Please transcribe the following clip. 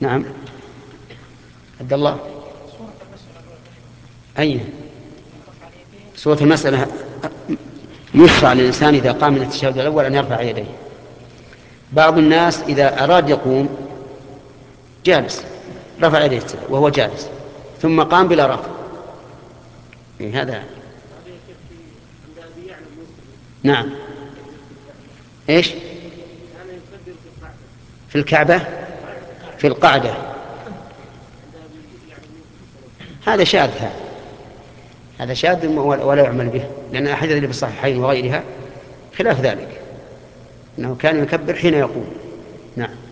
نعم. عبد الله. أي سورة المسألة يشرع للإنسان إذا قام من التشهد الأول أن يرفع يديه. بعض الناس إذا أراد يقوم جالس رفع يديه وهو جالس، ثم قام بلا رفع. هذا نعم. إيش في الكعبة في القعدة؟ هذا شاذ، هذا شاذ ولا يعمل به، لأن الأحاديث اللي في الصحيحين وغيرها خلاف ذلك، أنه كان يكبر حين يقوم. نعم.